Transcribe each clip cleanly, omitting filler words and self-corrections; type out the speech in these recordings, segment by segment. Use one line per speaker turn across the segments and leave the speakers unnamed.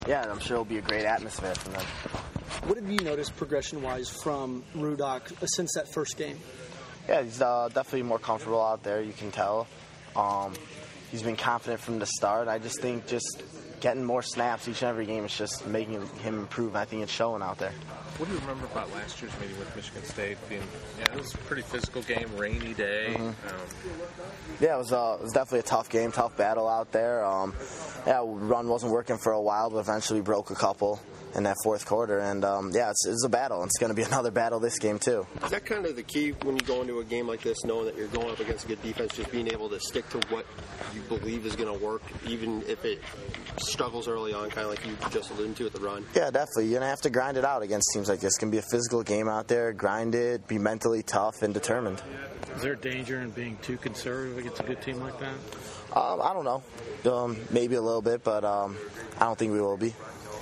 Yeah, I'm sure it'll be a great atmosphere for them.
What have you noticed progression-wise from Rudock since that first game?
Yeah, he's definitely more comfortable out there, you can tell. He's been confident from the start. I just think just getting more snaps each and every game is just making him improve. I think it's showing out there.
What do you remember about last year's meeting with Michigan State? It was a pretty physical game, rainy day.
Yeah, it was definitely a tough game, tough battle out there. Run wasn't working for a while, but eventually broke a couple in that fourth quarter. And, it's a battle. It's going to be another battle this game, too.
Is that kind of the key when you go into a game like this, knowing that you're going up against a good defense, just being able to stick to what you believe is going to work, even if it struggles early on, kind of like you just alluded to at the run?
Yeah, definitely. You're going to have to grind it out against teams like this. It's going to be a physical game out there. Grind it, be mentally tough and determined.
Is there danger in being too conservative against a good team like that?
I don't know. Maybe a little bit, but I don't think we will be.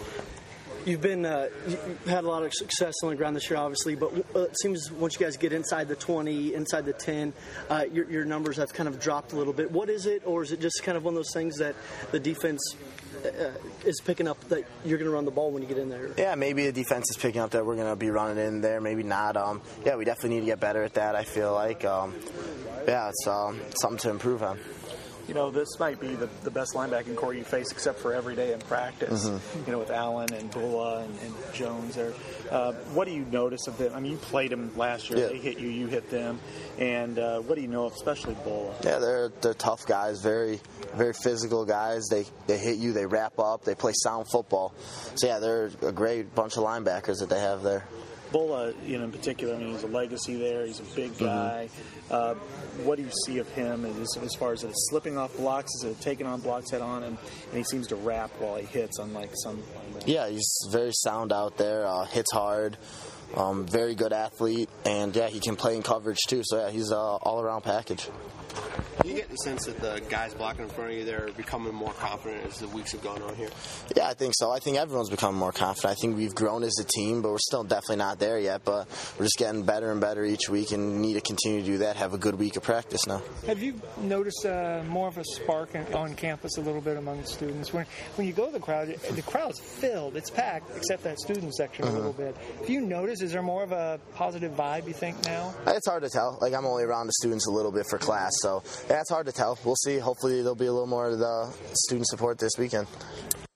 You've had a lot of success on the ground this year, obviously, but it seems once you guys get inside the 20, inside the 10, your numbers have kind of dropped a little bit. What is it, or is it just kind of one of those things that the defense is picking up that you're going to run the ball when you get in there?
Yeah, maybe the defense is picking up that we're going to be running in there, maybe not. We definitely need to get better at that, I feel like. It's something to improve on.
You know, this might be the best linebacking core you face except for every day in practice, with Allen and Bulla and Jones there. What do you notice of them? I mean, you played them last year. Yeah. They hit you, you hit them. And what do you know of, especially Bulla?
Yeah, they're tough guys, very, very physical guys. They hit you, they wrap up, they play sound football. So, yeah, they're a great bunch of linebackers that they have there.
Bulla, in particular, I mean, he's a legacy there. He's a big guy. What do you see of him as far as slipping off blocks? Is it taking on blocks head on? And he seems to wrap while he hits, unlike some.
Yeah, he's very sound out there, hits hard, very good athlete, and, he can play in coverage too. So, he's an all-around package.
Do you get the sense that the guys blocking in front of you there are becoming more confident as the weeks have gone on here?
Yeah, I think so. I think everyone's becoming more confident. I think we've grown as a team, but we're still definitely not there yet. But we're just getting better and better each week and need to continue to do that, have a good week of practice now.
Have you noticed more of a spark on campus a little bit among the students? When you go to the crowd's filled. It's packed, except that student section a little bit. Have you noticed, is there more of a positive vibe, you think, now?
It's hard to tell. I'm only around the students a little bit for class, so it's hard to tell. We'll see. Hopefully there'll be a little more of the student support this weekend.